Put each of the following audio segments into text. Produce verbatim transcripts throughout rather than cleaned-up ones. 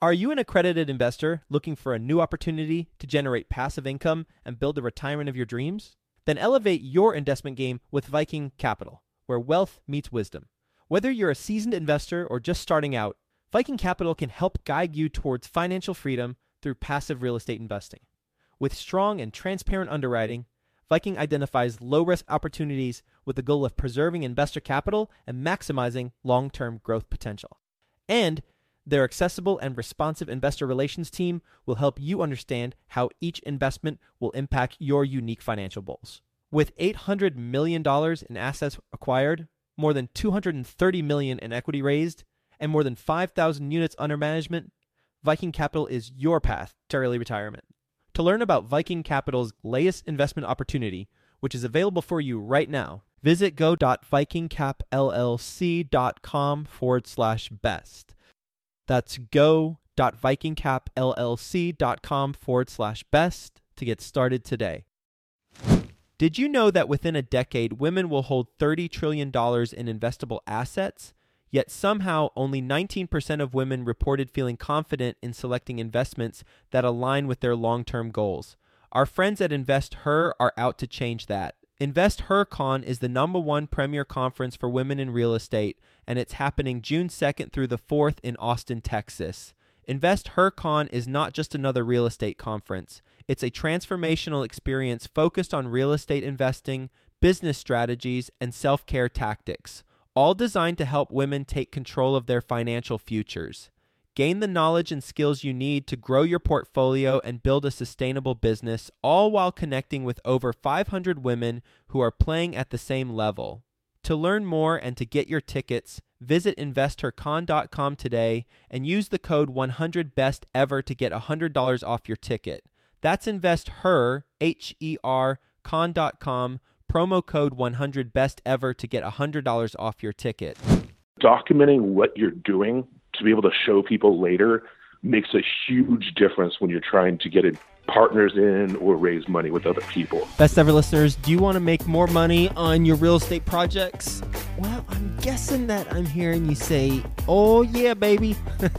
Are you an accredited investor looking for a new opportunity to generate passive income and build the retirement of your dreams? Then elevate your investment game with Viking Capital, where wealth meets wisdom. Whether you're a seasoned investor or just starting out, Viking Capital can help guide you towards financial freedom through passive real estate investing. With strong and transparent underwriting, Viking identifies low-risk opportunities with the goal of preserving investor capital and maximizing long-term growth potential. And their accessible and responsive investor relations team will help you understand how each investment will impact your unique financial goals. With eight hundred million dollars in assets acquired, more than two hundred thirty million dollars in equity raised, and more than five thousand units under management, Viking Capital is your path to early retirement. To learn about Viking Capital's latest investment opportunity, which is available for you right now, visit go.vikingcapllc.com forward slash best. That's go.vikingcapllc.com forward slash best to get started today. Did you know that within a decade, women will hold thirty trillion dollars in investable assets? Yet somehow only nineteen percent of women reported feeling confident in selecting investments that align with their long-term goals. Our friends at InvestHer are out to change that. InvestHerCon is the number one premier conference for women in real estate, and it's happening June second through the fourth in Austin, Texas. InvestHerCon is not just another real estate conference. It's a transformational experience focused on real estate investing, business strategies, and self-care tactics, all designed to help women take control of their financial futures. Gain the knowledge and skills you need to grow your portfolio and build a sustainable business, all while connecting with over five hundred women who are playing at the same level. To learn more and to get your tickets, visit investor con dot com today and use the code one hundred best ever to get one hundred dollars off your ticket. That's InvestHer, H E R, con dot com, promo code one hundred best ever to get one hundred dollars off your ticket. Documenting what you're doing to be able to show people later makes a huge difference when you're trying to get partners in or raise money with other people. Best ever listeners, do you want to make more money on your real estate projects? Well, I'm guessing that I'm hearing you say, oh yeah, baby.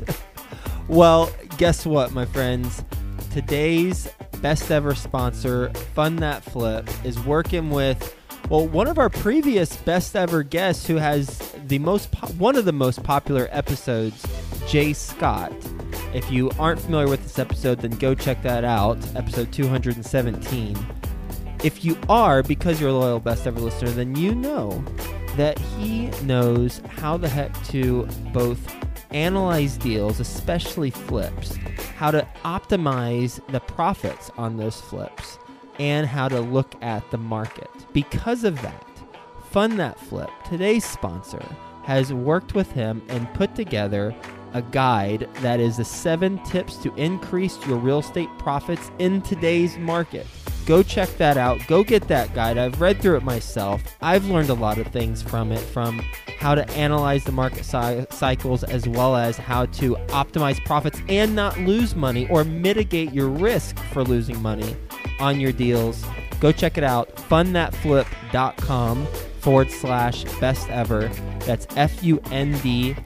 Well, guess what, my friends? Today's best ever sponsor, Fund That Flip, is working with, well, one of our previous best ever guests who has the most, po- one of the most popular episodes, Jay Scott. If you aren't familiar with this episode, then go check that out, episode two hundred seventeen. If you are, because you're a loyal best ever listener, then you know that he knows how the heck to both analyze deals, especially flips, how to optimize the profits on those flips, and how to look at the market. Because of that, Fund That Flip, today's sponsor, has worked with him and put together a guide that is the seven tips to increase your real estate profits in today's market. Go check that out. Go get that guide. I've read through it myself. I've learned a lot of things from it, from how to analyze the market cy- cycles as well as how to optimize profits and not lose money or mitigate your risk for losing money on your deals. Go check it out. fundthatflip.com forward slash best ever. That's F-U-N-D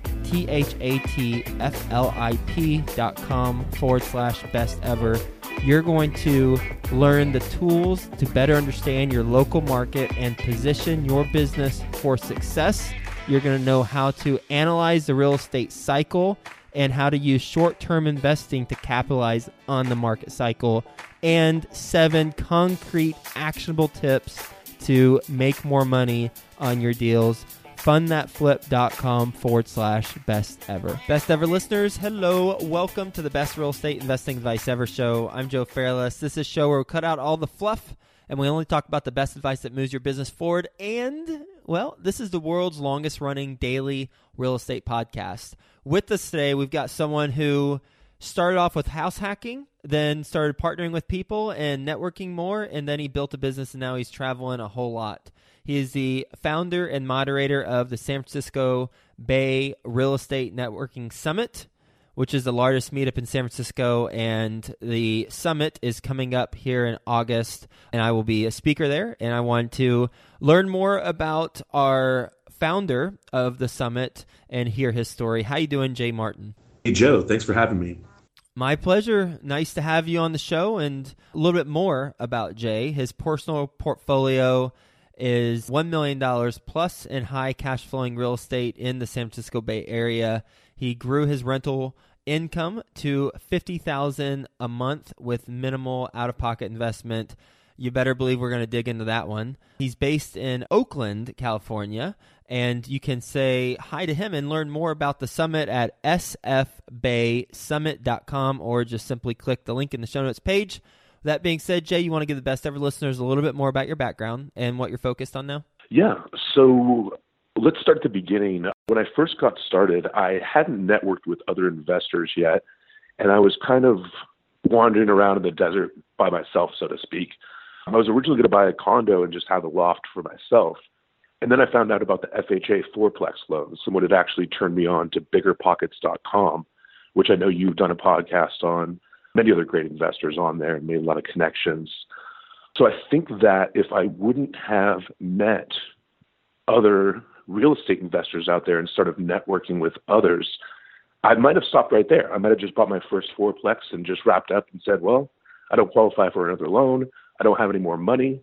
T-H-A-T-F-L-I-P dot com forward slash best ever. You're going to learn the tools to better understand your local market and position your business for success. You're going to know how to analyze the real estate cycle and how to use short-term investing to capitalize on the market cycle, and seven concrete actionable tips to make more money on your deals. fundthatflip.com forward slash best ever. Best ever listeners, hello. Welcome to the Best Real Estate Investing Advice Ever show. I'm Joe Fairless. This is a show where we cut out all the fluff and we only talk about the best advice that moves your business forward. And, well, this is the world's longest running daily real estate podcast. With us today, we've got someone who started off with house hacking, then started partnering with people and networking more, and then he built a business and now he's traveling a whole lot. He is the founder and moderator of the San Francisco Bay Real Estate Networking Summit, which is the largest meetup in San Francisco, and the summit is coming up here in August, and I will be a speaker there, and I want to learn more about our founder of the summit and hear his story. How you doing, Jay Martin? Hey, Joe, thanks for having me. My pleasure. Nice to have you on the show. And a little bit more about Jay. His personal portfolio is one million dollars plus in high cash flowing real estate in the San Francisco Bay Area. He grew his rental income to fifty thousand dollars a month with minimal out-of-pocket investment. You better believe we're going to dig into that one. He's based in Oakland, California, and you can say hi to him and learn more about the summit at s f bay summit dot com or just simply click the link in the show notes page. That being said, Jay, you want to give the best ever listeners a little bit more about your background and what you're focused on now? Yeah. So let's start at the beginning. When I first got started, I hadn't networked with other investors yet, and I was kind of wandering around in the desert by myself, so to speak. I was originally going to buy a condo and just have a loft for myself. And then I found out about the F H A fourplex loans, and what had actually turned me on to bigger pockets dot com, which I know you've done a podcast on, many other great investors on there, and made a lot of connections. So I think that if I wouldn't have met other real estate investors out there and started networking with others, I might have stopped right there. I might have just bought my first fourplex and just wrapped up and said, well, I don't qualify for another loan. I don't have any more money.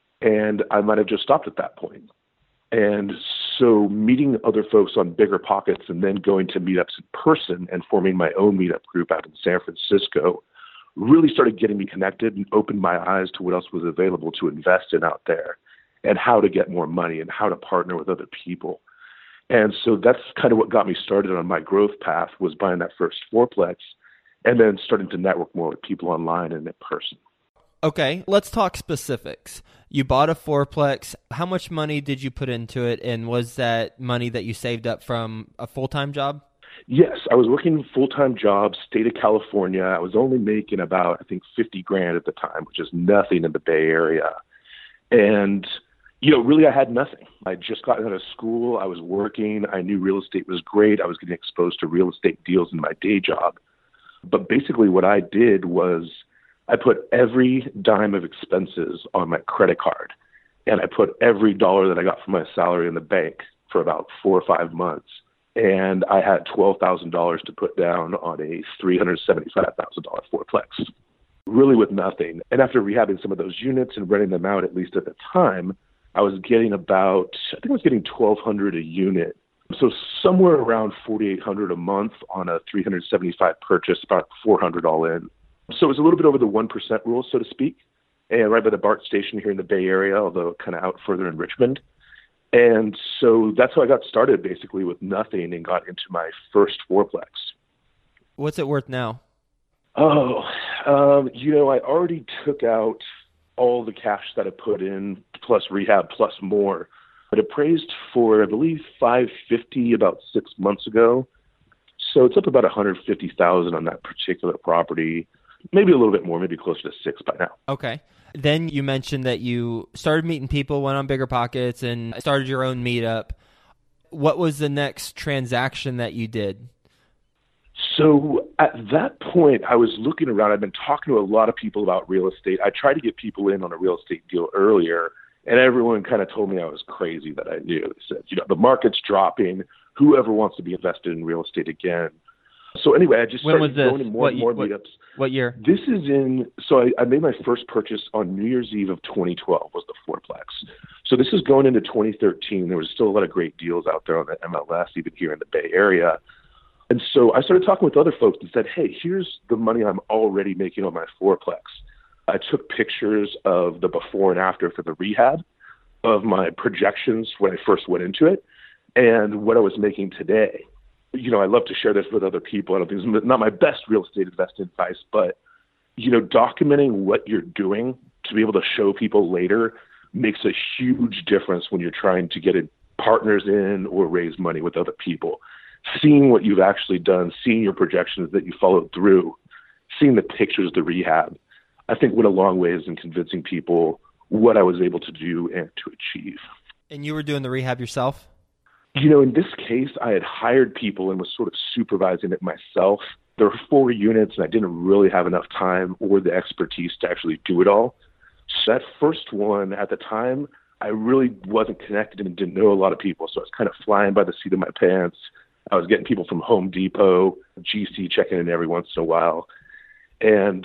And I might have just stopped at that point. And so meeting other folks on Bigger Pockets and then going to meetups in person and forming my own meetup group out in San Francisco really started getting me connected and opened my eyes to what else was available to invest in out there and how to get more money and how to partner with other people. And so that's kind of what got me started on my growth path, was buying that first fourplex and then starting to network more with people online and in person. Okay, let's talk specifics. You bought a fourplex. How much money did you put into it, and was that money that you saved up from a full-time job? Yes, I was working a full-time job, state of California. I was only making about, I think, fifty grand at the time, which is nothing in the Bay Area. And, you know, really I had nothing. I just got out of school. I was working. I knew real estate was great. I was getting exposed to real estate deals in my day job. But basically what I did was I put every dime of expenses on my credit card, and I put every dollar that I got from my salary in the bank for about four or five months. And I had twelve thousand dollars to put down on a three hundred seventy-five thousand dollars fourplex, really with nothing. And after rehabbing some of those units and renting them out, at least at the time, I was getting about, I think I was getting twelve hundred dollars a unit. So somewhere around forty-eight hundred dollars a month on a three hundred seventy-five purchase, about four hundred dollars all in. So it was a little bit over the one percent rule, so to speak, and right by the BART station here in the Bay Area, although kind of out further in Richmond. And so that's how I got started, basically with nothing, and got into my first fourplex. What's it worth now? Oh, um, you know, I already took out all the cash that I put in, plus rehab, plus more. It appraised for, I believe, five hundred fifty dollars about six months ago. So it's up about one hundred fifty thousand dollars on that particular property. Maybe a little bit more, maybe closer to six by now. Okay. Then you mentioned that you started meeting people, went on Bigger Pockets, and started your own meetup. What was the next transaction that you did? So at that point, I was looking around. I've been talking to a lot of people about real estate. I tried to get people in on a real estate deal earlier, and everyone kind of told me I was crazy that I knew. They said, you know, the market's dropping. Whoever wants to be invested in real estate again? So anyway, I just when started was this? going to more what, and more what, meetups. What year? This is in, so I, I made my first purchase on New Year's Eve of twenty twelve was the fourplex. So this is going into twenty thirteen. There was still a lot of great deals out there on the M L S, even here in the Bay Area. And so I started talking with other folks and said, hey, here's the money I'm already making on my fourplex. I took pictures of the before and after for the rehab of my projections when I first went into it and what I was making today. You know, I love to share this with other people. I don't think it's not my best real estate investing advice, but, you know, documenting what you're doing to be able to show people later makes a huge difference when you're trying to get in partners in or raise money with other people. Seeing what you've actually done, seeing your projections that you followed through, seeing the pictures of the rehab, I think went a long ways in convincing people what I was able to do and to achieve. And you were doing the rehab yourself? You know, in this case, I had hired people and was sort of supervising it myself. There were four units, and I didn't really have enough time or the expertise to actually do it all. So that first one, at the time, I really wasn't connected and didn't know a lot of people, so I was kind of flying by the seat of my pants. I was getting people from Home Depot, G C checking in every once in a while. And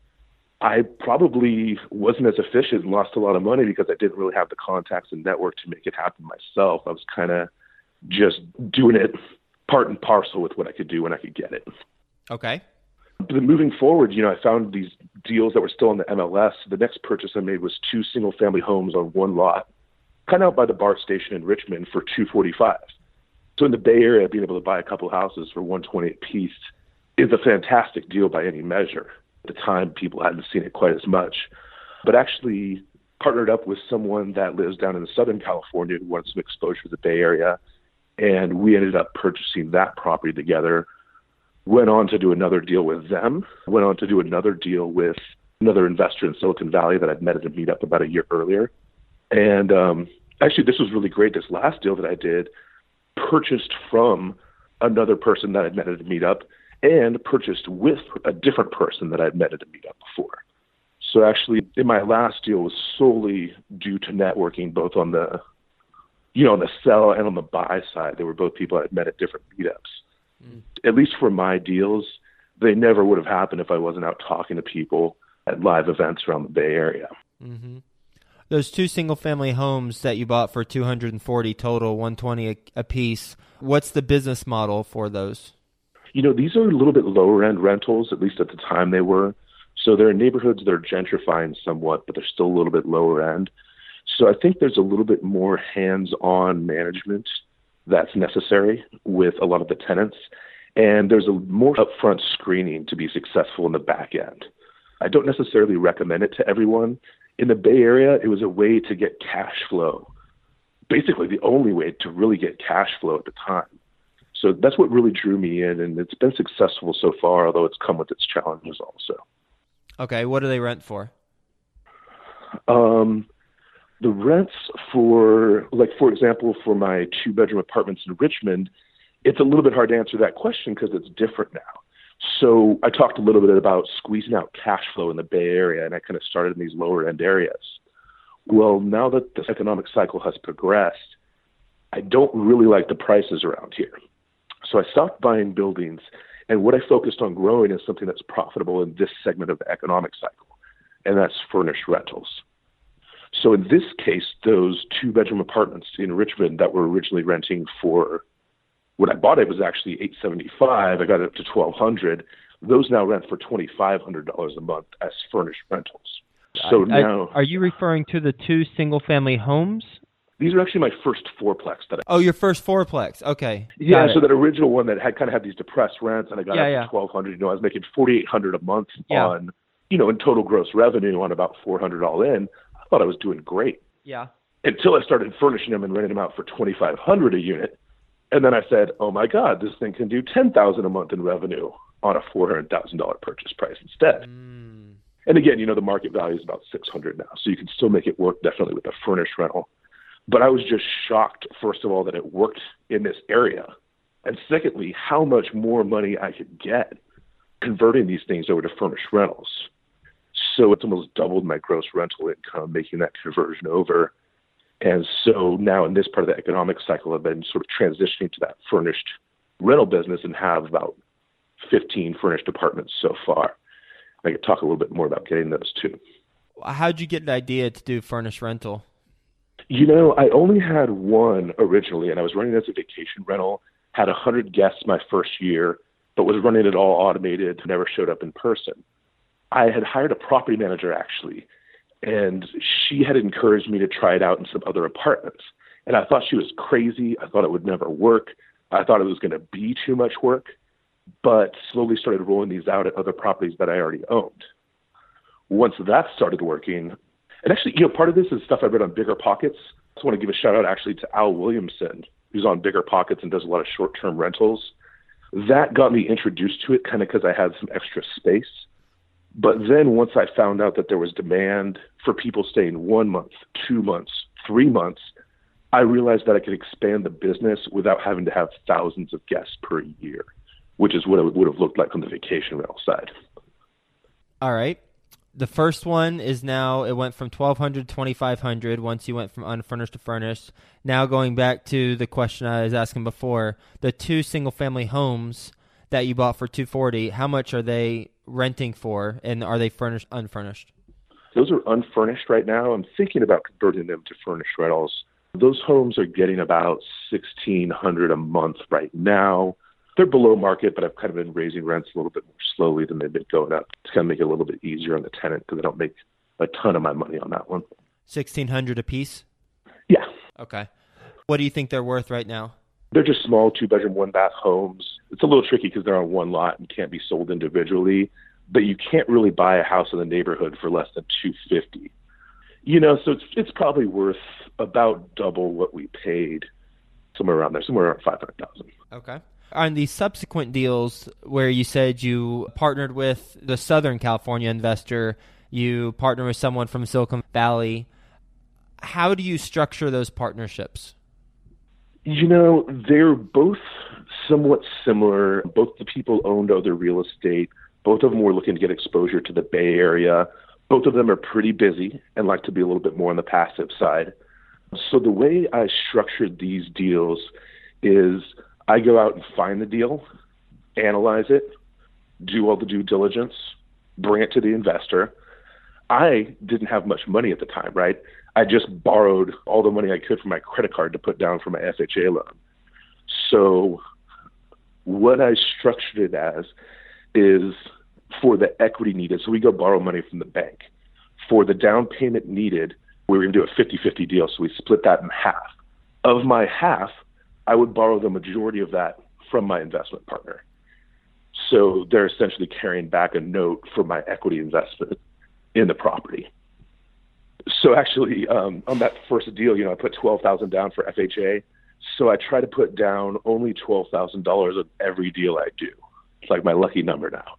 I probably wasn't as efficient and lost a lot of money because I didn't really have the contacts and network to make it happen myself. I was kind of just doing it part and parcel with what I could do when I could get it. Okay. But then moving forward, you know, I found these deals that were still in the M L S. The next purchase I made was two single-family homes on one lot, kind of out by the BART station in Richmond for two forty-five. So in the Bay Area, being able to buy a couple houses for one twenty a piece is a fantastic deal by any measure. At the time, people hadn't seen it quite as much. But actually partnered up with someone that lives down in Southern California who wanted some exposure to the Bay Area, and we ended up purchasing that property together. Went on to do another deal with them, went on to do another deal with another investor in Silicon Valley that I'd met at a meetup about a year earlier. And um, actually, this was really great. This last deal that I did purchased from another person that I'd met at a meetup and purchased with a different person that I'd met at a meetup before. So actually, in my last deal was solely due to networking, both on the, you know, on the sell and on the buy side. They were both people I'd met at different meetups. Mm. At least for my deals, they never would have happened if I wasn't out talking to people at live events around the Bay Area. Mm-hmm. Those two single-family homes that you bought for two hundred forty total, one twenty a, a piece, what's the business model for those? You know, these are a little bit lower-end rentals, at least at the time they were. So they're in neighborhoods that are gentrifying somewhat, but they're still a little bit lower-end. So I think there's a little bit more hands-on management that's necessary with a lot of the tenants. And there's a more upfront screening to be successful in the back end. I don't necessarily recommend it to everyone. In the Bay Area, it was a way to get cash flow, basically the only way to really get cash flow at the time. So that's what really drew me in, and it's been successful so far, although it's come with its challenges also. Okay, what do they rent for? Um, the rents for, like, for example, for my two-bedroom apartments in Richmond, it's a little bit hard to answer that question because it's different now. So I talked a little bit about squeezing out cash flow in the Bay Area, and I kind of started in these lower-end areas. Well, now that this economic cycle has progressed, I don't really like the prices around here. So I stopped buying buildings, and what I focused on growing is something that's profitable in this segment of the economic cycle, and that's furnished rentals. So in this case, those two-bedroom apartments in Richmond that were originally renting for, when I bought it, was actually eight seventy-five. I got it up to twelve hundred. Those now rent for twenty-five hundred dollars a month as furnished rentals. So I, now, are you referring to the two single-family homes? These are actually my first fourplex that I. Oh, your first fourplex. Okay. Yeah, so that original one that had kind of had these depressed rents, and I got yeah, up yeah. to twelve hundred. You know, I was making forty-eight hundred a month yeah. on, you know, in total gross revenue on about four hundred all in. I thought I was doing great. Yeah. Until I started furnishing them and renting them out for twenty-five hundred a unit, and then I said, "Oh my God, this thing can do ten thousand a month in revenue on a four hundred thousand dollar purchase price instead." Mm. And again, you know, the market value is about six hundred now, so you can still make it work definitely with a furnished rental. But I was just shocked, first of all, that it worked in this area. And secondly, how much more money I could get converting these things over to furnished rentals. So it's almost doubled my gross rental income, making that conversion over. And so now in this part of the economic cycle, I've been sort of transitioning to that furnished rental business and have about fifteen furnished apartments so far. I could talk a little bit more about getting those too. How'd you get the idea to do furnished rental? You know, I only had one originally, and I was running it as a vacation rental, had one hundred guests my first year, but was running it all automated, never showed up in person. I had hired a property manager, actually, and she had encouraged me to try it out in some other apartments. And I thought she was crazy. I thought it would never work. I thought it was going to be too much work, but slowly started rolling these out at other properties that I already owned. Once that started working, and actually, you know, part of this is stuff I read on Bigger Pockets. I just want to give a shout out actually to Al Williamson, who's on Bigger Pockets and does a lot of short-term rentals. That got me introduced to it kind of because I had some extra space. But then once I found out that there was demand for people staying one month, two months, three months, I realized that I could expand the business without having to have thousands of guests per year, which is what it would have looked like on the vacation rental side. All right. The first one is now, it went from twelve hundred to twenty-five hundred once you went from unfurnished to furnished. Now going back to the question I was asking before, the two single-family homes that you bought for two hundred forty dollars, how much are they renting for, and are they furnished, unfurnished? Those are unfurnished right now. I'm thinking about converting them to furnished rentals. Those homes are getting about sixteen hundred dollars a month right now. They're below market, but I've kind of been raising rents a little bit more slowly than they've been going up to kind of make it a little bit easier on the tenant because I don't make a ton of my money on that one. sixteen hundred dollars a piece? Yeah. Okay. What do you think they're worth right now? They're just small two-bedroom, one-bath homes. It's a little tricky because they're on one lot and can't be sold individually, but you can't really buy a house in the neighborhood for less than two hundred fifty dollars. You know, so it's it's probably worth about double what we paid, somewhere around there, somewhere around five hundred thousand dollars. Okay. On the subsequent deals where you said you partnered with the Southern California investor, you partnered with someone from Silicon Valley, how do you structure those partnerships? You know, they're both somewhat similar. Both the people owned other real estate. Both of them were looking to get exposure to the Bay Area. Both of them are pretty busy and like to be a little bit more on the passive side. So the way I structured these deals is I go out and find the deal, analyze it, do all the due diligence, bring it to the investor. I didn't have much money at the time, right? I just borrowed all the money I could from my credit card to put down for my F H A loan. So what I structured it as is for the equity needed. So we go borrow money from the bank. For the down payment needed, we were going to do a fifty-fifty deal. So we split that in half. Of my half, I would borrow the majority of that from my investment partner. So they're essentially carrying back a note for my equity investment in the property. So actually, um, on that first deal, you know, I put twelve thousand dollars down for F H A. So I try to put down only twelve thousand dollars on every deal I do. It's like my lucky number now.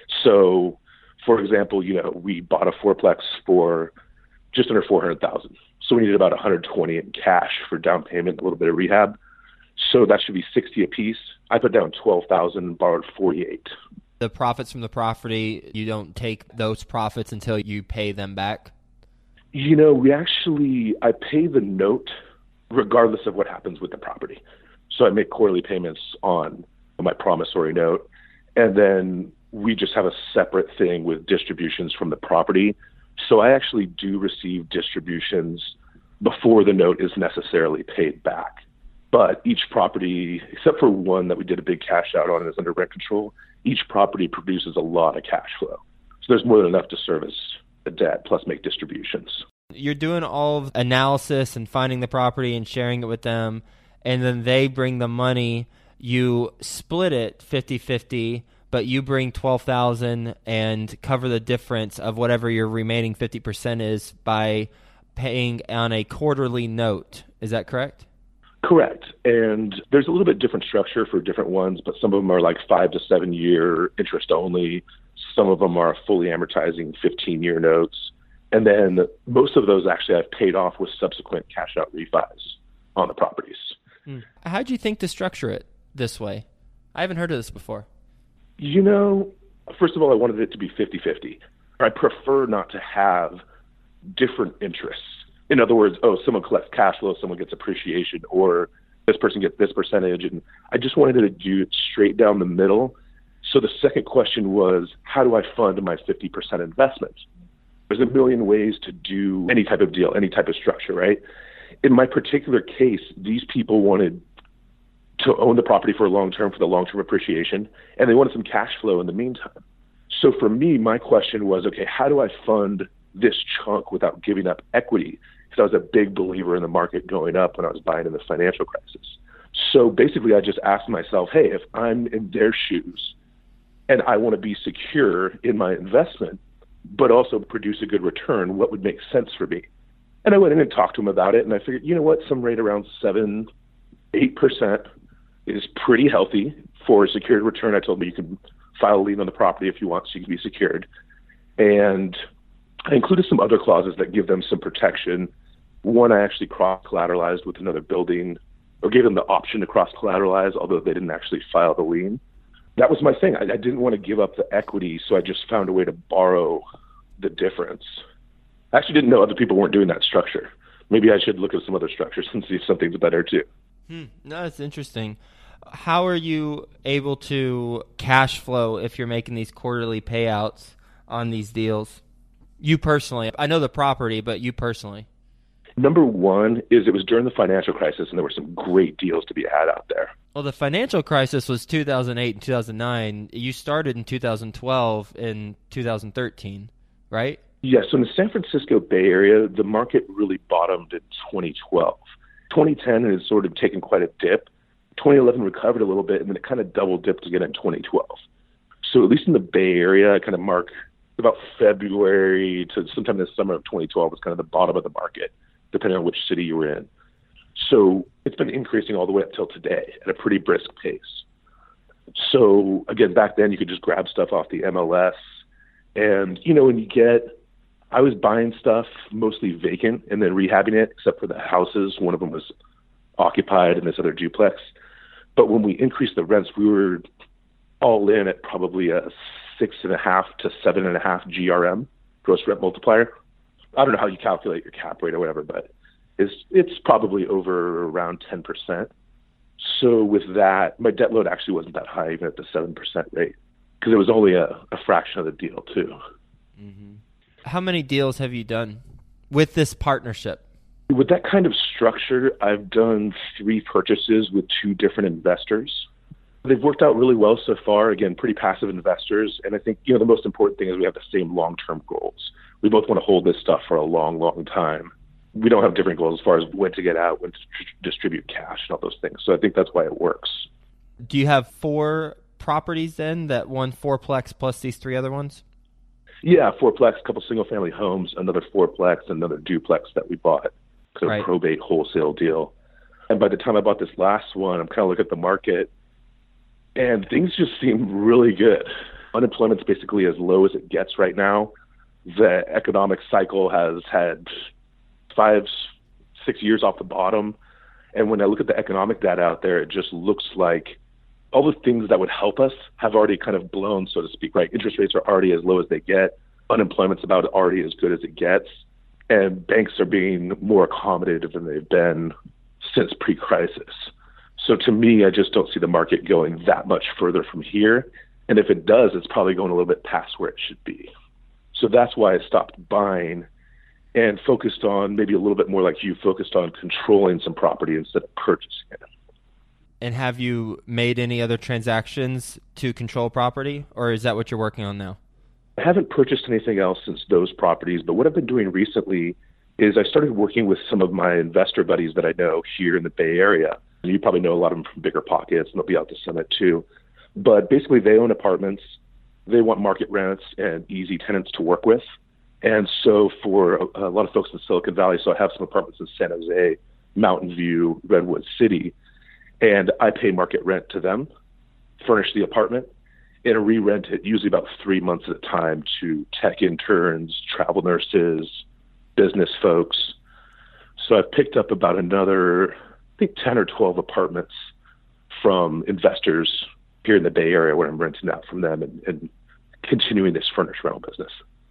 So, for example, you know, we bought a fourplex for just under four hundred thousand dollars. So we needed about one hundred twenty in cash for down payment, a little bit of rehab. So that should be sixty a piece. I put down twelve thousand and borrowed forty-eight. The profits from the property, you don't take those profits until you pay them back? You know, we actually, I pay the note regardless of what happens with the property. So I make quarterly payments on my promissory note, and then we just have a separate thing with distributions from the property. So I actually do receive distributions before the note is necessarily paid back. But each property, except for one that we did a big cash out on and is under rent control, each property produces a lot of cash flow. So there's more than enough to service the debt plus make distributions. You're doing all of analysis and finding the property and sharing it with them, and then they bring the money. You split it fifty-fifty, but you bring twelve thousand dollars and cover the difference of whatever your remaining fifty percent is by paying on a quarterly note. Is that correct? Correct. And there's a little bit different structure for different ones, but some of them are like five to seven year interest only. Some of them are fully amortizing fifteen year notes. And then most of those actually I've paid off with subsequent cash out refis on the properties. Hmm. How'd you think to structure it this way? I haven't heard of this before. You know, first of all, I wanted it to be fifty-fifty. I prefer not to have different interests. In other words, oh, someone collects cash flow, someone gets appreciation, or this person gets this percentage. And I just wanted to do it straight down the middle. So the second question was, how do I fund my fifty percent investment? There's a million ways to do any type of deal, any type of structure, right? In my particular case, these people wanted to own the property for a long term, for the long term appreciation, and they wanted some cash flow in the meantime. So for me, my question was, okay, how do I fund this chunk without giving up equity? Because I was a big believer in the market going up when I was buying in the financial crisis. So basically, I just asked myself, hey, if I'm in their shoes and I want to be secure in my investment, but also produce a good return, what would make sense for me? And I went in and talked to them about it, and I figured, you know what, some rate around seven, eight percent is pretty healthy for a secured return. I told them you can file a lien on the property if you want, so you can be secured. And I included some other clauses that give them some protection. One, I actually cross-collateralized with another building, or gave them the option to cross-collateralize, although they didn't actually file the lien. That was my thing. I, I didn't want to give up the equity, so I just found a way to borrow the difference. I actually didn't know other people weren't doing that structure. Maybe I should look at some other structures and see if something's better too. Hmm. No, that's interesting. How are you able to cash flow if you're making these quarterly payouts on these deals? You personally. I know the property, but you personally. Number one is it was during the financial crisis, and there were some great deals to be had out there. Well, the financial crisis was two thousand eight and two thousand nine. You started in two thousand twelve and two thousand thirteen, right? Yes. Yeah, so in the San Francisco Bay Area, the market really bottomed in twenty twelve. twenty ten has sort of taken quite a dip. twenty eleven recovered a little bit, and then it kind of double dipped again in twenty twelve. So at least in the Bay Area, I kind of mark about February to sometime in the summer of twenty twelve was kind of the bottom of the market, depending on which city you were in. So it's been increasing all the way up till today at a pretty brisk pace. So again, back then you could just grab stuff off the M L S. And, you know, when you get, I was buying stuff mostly vacant and then rehabbing it, except for the houses. One of them was occupied in this other duplex. But when we increased the rents, we were all in at probably a six and a half to seven and a half G R M, gross rent multiplier. I don't know how you calculate your cap rate or whatever, but it's it's probably over around ten percent. So with that, my debt load actually wasn't that high, even at the seven percent rate, because it was only a, a fraction of the deal too. Mm-hmm. How many deals have you done with this partnership? With that kind of structure, I've done three purchases with two different investors. They've worked out really well so far. Again, pretty passive investors. And I think, you know, the most important thing is we have the same long-term goals. We both want to hold this stuff for a long, long time. We don't have different goals as far as when to get out, when to tr- distribute cash and all those things. So I think that's why it works. Do you have four properties then, that one fourplex plus these three other ones? Yeah, fourplex, a couple single-family homes, another fourplex, another duplex that we bought. So right. Probate wholesale deal. And by the time I bought this last one, I'm kind of looking at the market, and things just seem really good. Unemployment's basically as low as it gets right now. The economic cycle has had five, six years off the bottom. And when I look at the economic data out there, it just looks like all the things that would help us have already kind of blown, so to speak, right? Interest rates are already as low as they get. Unemployment's about already as good as it gets. And banks are being more accommodative than they've been since pre-crisis. So to me, I just don't see the market going that much further from here. And if it does, it's probably going a little bit past where it should be. So that's why I stopped buying and focused on, maybe a little bit more like you, focused on controlling some property instead of purchasing it. And have you made any other transactions to control property, or is that what you're working on now? I haven't purchased anything else since those properties, but what I've been doing recently is I started working with some of my investor buddies that I know here in the Bay Area. You probably know a lot of them from Bigger Pockets, and they'll be out to Summit too. But basically, they own apartments. They want market rents and easy tenants to work with. And so for a, a lot of folks in Silicon Valley, so I have some apartments in San Jose, Mountain View, Redwood City, and I pay market rent to them, furnish the apartment, and re-rent it usually about three months at a time to tech interns, travel nurses, business folks. So I've picked up about another, I think, ten or twelve apartments from investors here in the Bay Area where I'm renting out from them and, and continuing this furnished rental business.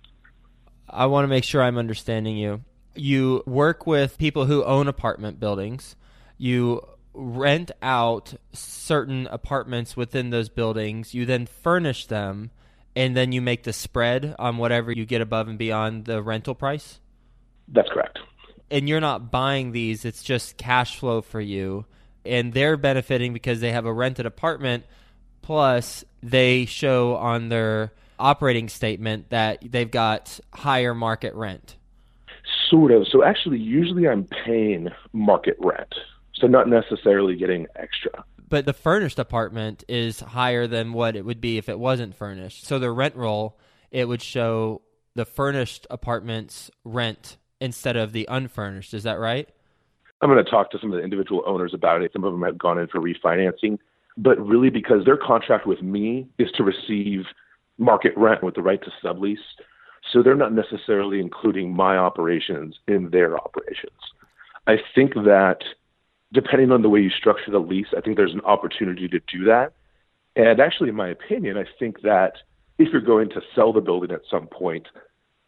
I want to make sure I'm understanding you. You work with people who own apartment buildings. You rent out certain apartments within those buildings. You then furnish them, and then you make the spread on whatever you get above and beyond the rental price? That's correct. And you're not buying these. It's just cash flow for you. And they're benefiting because they have a rented apartment, plus they show on their operating statement that they've got higher market rent. Sort of. So actually, usually I'm paying market rent, so not necessarily getting extra. But the furnished apartment is higher than what it would be if it wasn't furnished. So the rent roll, it would show the furnished apartment's rent instead of the unfurnished. Is that right? I'm going to talk to some of the individual owners about it. Some of them have gone in for refinancing, but really because their contract with me is to receive market rent with the right to sublease. So they're not necessarily including my operations in their operations. I think that depending on the way you structure the lease, I think there's an opportunity to do that. And actually, in my opinion, I think that if you're going to sell the building at some point,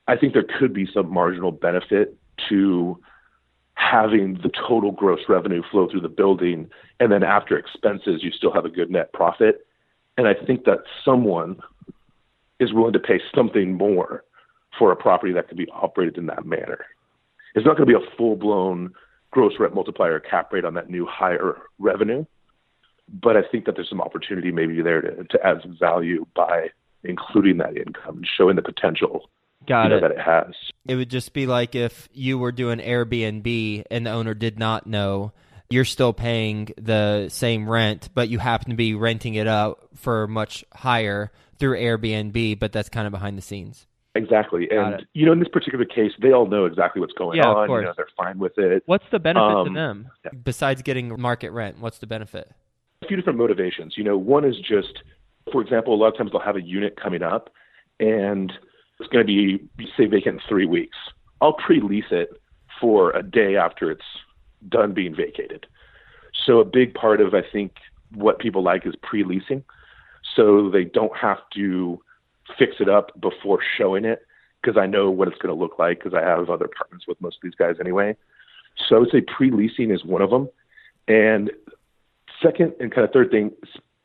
I think there could be some marginal benefit to having the total gross revenue flow through the building, and then after expenses, you still have a good net profit. And I think that someone is willing to pay something more for a property that could be operated in that manner. It's not going to be a full-blown gross rent multiplier cap rate on that new higher revenue, but I think that there's some opportunity maybe there to, to add some value by including that income and showing the potential Got you know, it. that it has. It would just be like if you were doing Airbnb and the owner did not know, you're still paying the same rent, but you happen to be renting it out for much higher through Airbnb, but that's kind of behind the scenes. Exactly. Got And, it. you know, in this particular case, they all know exactly what's going Yeah, of on. course. You know, they're fine with it. What's the benefit Um, to them yeah. besides getting market rent? What's the benefit? A few different motivations. You know, one is just, for example, a lot of times they'll have a unit coming up and it's going to be, say, vacant in three weeks. I'll pre-lease it for a day after it's done being vacated. So a big part of, I think, what people like is pre-leasing. So they don't have to fix it up before showing it because I know what it's going to look like because I have other apartments with most of these guys anyway. So I would say pre-leasing is one of them. And second and kind of third thing,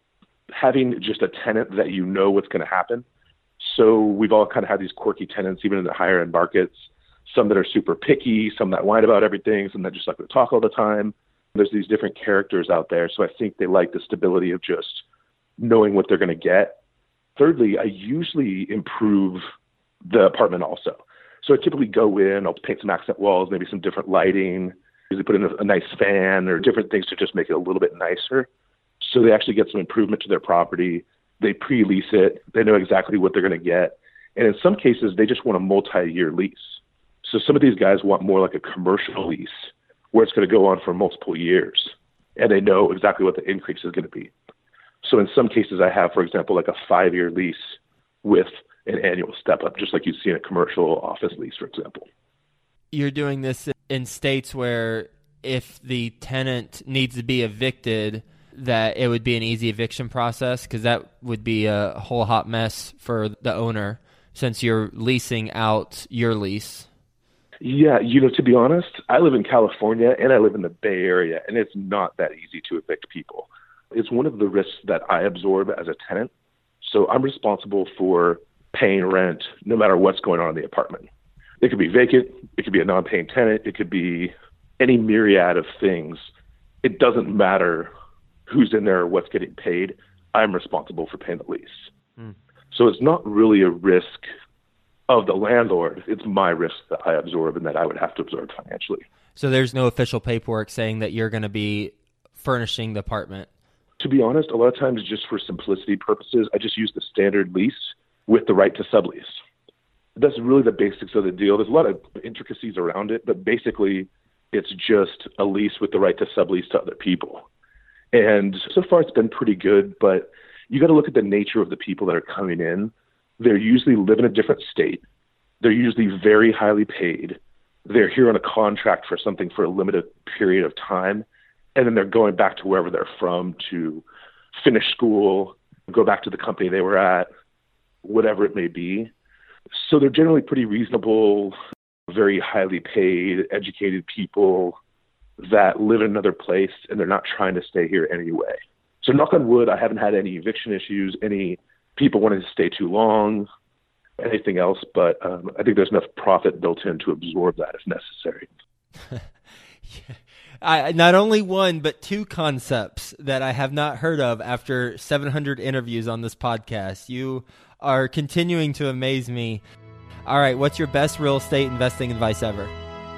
having just a tenant that you know what's going to happen. So we've all kind of had these quirky tenants, even in the higher end markets, some that are super picky, some that whine about everything, some that just like to talk all the time. There's these different characters out there. So I think they like the stability of just knowing what they're going to get. Thirdly, I usually improve the apartment also. So I typically go in, I'll paint some accent walls, maybe some different lighting, usually put in a, a nice fan or different things to just make it a little bit nicer. So they actually get some improvement to their property. They pre-lease it. They know exactly what they're going to get. And in some cases, they just want a multi-year lease. So some of these guys want more like a commercial lease where it's going to go on for multiple years. And they know exactly what the increase is going to be. So in some cases, I have, for example, like a five-year lease with an annual step-up, just like you see in a commercial office lease, for example. You're doing this in states where if the tenant needs to be evicted, that it would be an easy eviction process, because that would be a whole hot mess for the owner since you're leasing out your lease. Yeah, you know, to be honest, I live in California and I live in the Bay Area, and it's not that easy to evict people. It's one of the risks that I absorb as a tenant. So I'm responsible for paying rent no matter what's going on in the apartment. It could be vacant, it could be a non-paying tenant, it could be any myriad of things. It doesn't matter who's in there or what's getting paid. I'm responsible for paying the lease. Mm. So it's not really a risk of the landlord. It's my risk that I absorb and that I would have to absorb financially. So there's no official paperwork saying that you're going to be furnishing the apartment? To be honest, a lot of times just for simplicity purposes, I just use the standard lease with the right to sublease. That's really the basics of the deal. There's a lot of intricacies around it, but basically it's just a lease with the right to sublease to other people. And so far it's been pretty good, but you got to look at the nature of the people that are coming in. They usually live in a different state. They're usually very highly paid. They're here on a contract for something for a limited period of time. And then they're going back to wherever they're from to finish school, go back to the company they were at, whatever it may be. So they're generally pretty reasonable, very highly paid, educated people that live in another place, and they're not trying to stay here anyway. So knock on wood, I haven't had any eviction issues, any people wanting to stay too long, anything else, but um, I think there's enough profit built in to absorb that if necessary. Yeah. I, not only one, but two concepts that I have not heard of after seven hundred interviews on this podcast. You are continuing to amaze me. All right, what's your best real estate investing advice ever?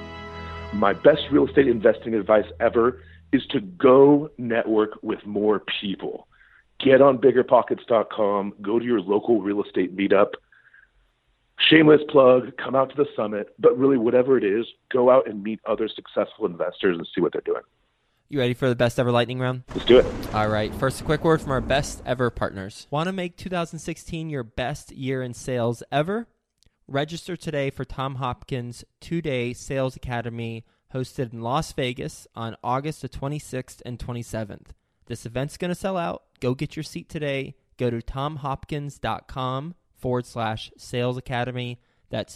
My best real estate investing advice ever is to go network with more people. Get on bigger pockets dot com, go to your local real estate meetup. Shameless plug, come out to the summit, but really whatever it is, go out and meet other successful investors and see what they're doing. You ready for the best ever lightning round? Let's do it. All right. First, a quick word from our best ever partners. Want to make two thousand sixteen your best year in sales ever? Register today for Tom Hopkins' two-day Sales Academy hosted in Las Vegas on August the twenty-sixth and twenty-seventh. This event's going to sell out. Go get your seat today. Go to tomhopkins.com forward slash sales academy. That's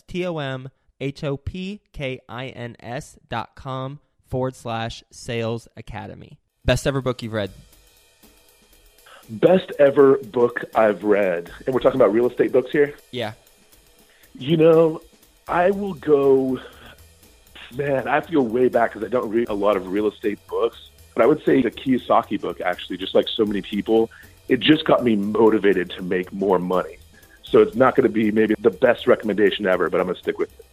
T-O-M-H-O-P-K-I-N-S dot com forward slash sales academy. Best ever book you've read? Best ever book I've read. And we're talking about real estate books here? Yeah. You know, I will go, man, I have to go way back because I don't read a lot of real estate books. But I would say the Kiyosaki book, actually, just like so many people, it just got me motivated to make more money. So it's not going to be maybe the best recommendation ever, but I'm going to stick with it.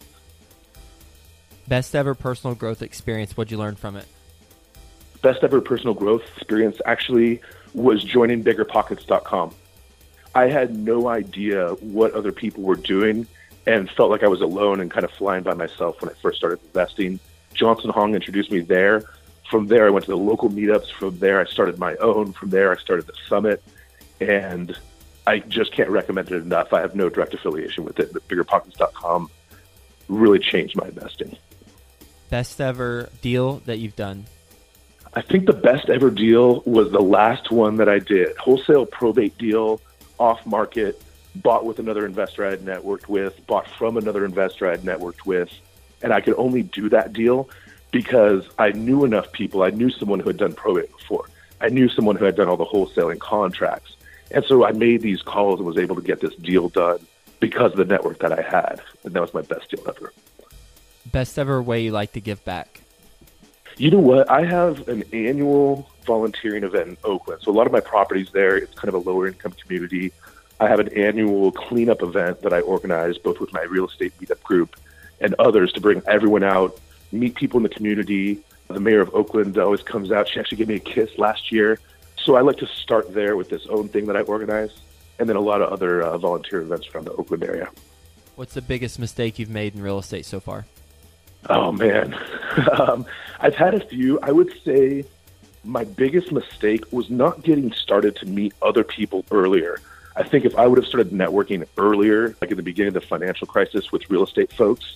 Best ever personal growth experience. What'd you learn from it? Best ever personal growth experience actually was joining bigger pockets dot com. I had no idea what other people were doing and felt like I was alone and kind of flying by myself when I first started investing. Johnson Hong introduced me there. From there, I went to the local meetups. From there, I started my own. From there, I started the summit. And I just can't recommend it enough. I have no direct affiliation with it, but bigger pockets dot com really changed my investing. Best ever deal that you've done? I think the best ever deal was the last one that I did. Wholesale probate deal, off market, bought with another investor I had networked with, bought from another investor I had networked with. And I could only do that deal because I knew enough people. I knew someone who had done probate before. I knew someone who had done all the wholesaling contracts. And so I made these calls and was able to get this deal done because of the network that I had. And that was my best deal ever. Best ever way you like to give back? You know what? I have an annual volunteering event in Oakland. So a lot of my properties there, it's kind of a lower income community. I have an annual cleanup event that I organize both with my real estate meetup group and others to bring everyone out, meet people in the community. The mayor of Oakland always comes out. She actually gave me a kiss last year. So I like to start there with this own thing that I organize, and then a lot of other uh, volunteer events around the Oakland area. What's the biggest mistake you've made in real estate so far? Oh, man. um, I've had a few. I would say my biggest mistake was not getting started to meet other people earlier. I think if I would have started networking earlier, like at the beginning of the financial crisis with real estate folks,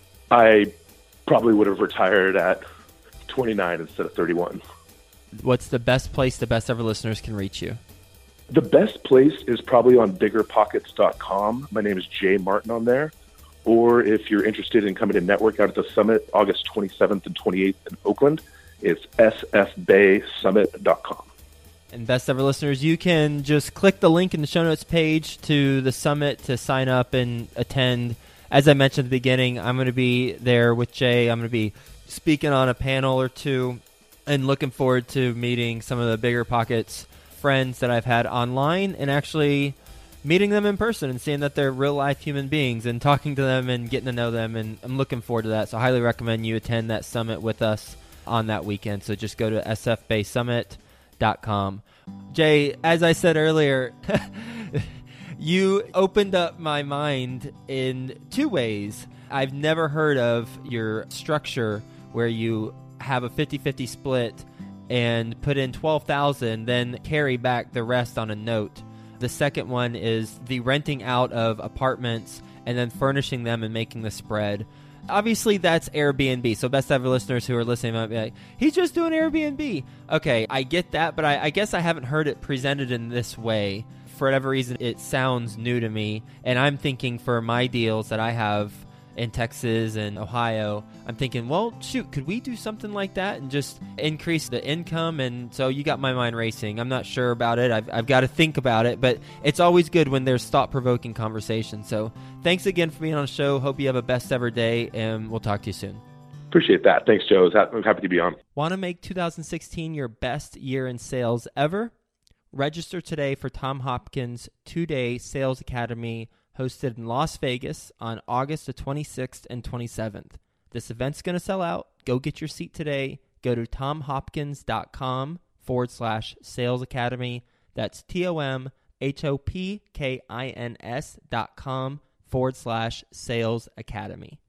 I probably would have retired at twenty-nine instead of thirty-one. What's the best place the best ever listeners can reach you? The best place is probably on bigger pockets dot com. My name is Jay Martin on there. Or if you're interested in coming to network out at the summit, August twenty-seventh and twenty-eighth in Oakland, it's s f bay summit dot com. And best ever listeners, you can just click the link in the show notes page to the summit to sign up and attend. As I mentioned at the beginning, I'm going to be there with Jay. I'm going to be speaking on a panel or two and looking forward to meeting some of the Bigger Pockets friends that I've had online and actually meeting them in person and seeing that they're real-life human beings and talking to them and getting to know them. And I'm looking forward to that. So I highly recommend you attend that summit with us on that weekend. So just go to s f bay summit dot com. Jay, as I said earlier, you opened up my mind in two ways. I've never heard of your structure where you have a fifty-fifty split and put in twelve thousand dollars, then carry back the rest on a note. The second one is the renting out of apartments and then furnishing them and making the spread. Obviously, that's Airbnb. So best ever listeners who are listening might be like, he's just doing Airbnb. Okay, I get that, but I, I guess I haven't heard it presented in this way. For whatever reason, it sounds new to me. And I'm thinking for my deals that I have in Texas and Ohio, I'm thinking, well, shoot, could we do something like that and just increase the income? And so you got my mind racing. I'm not sure about it. I've, I've got to think about it, but it's always good when there's thought-provoking conversation. So thanks again for being on the show. Hope you have a best ever day, and we'll talk to you soon. Appreciate that. Thanks, Joe. I'm happy to be on. Want to make two thousand sixteen your best year in sales ever? Register today for Tom Hopkins' two-day Sales Academy hosted in Las Vegas on August the twenty-sixth and twenty-seventh. This event's going to sell out. Go get your seat today. Go to tomhopkins.com forward slash sales academy. That's T-O-M-H-O-P-K-I-N-S dot com forward slash sales academy.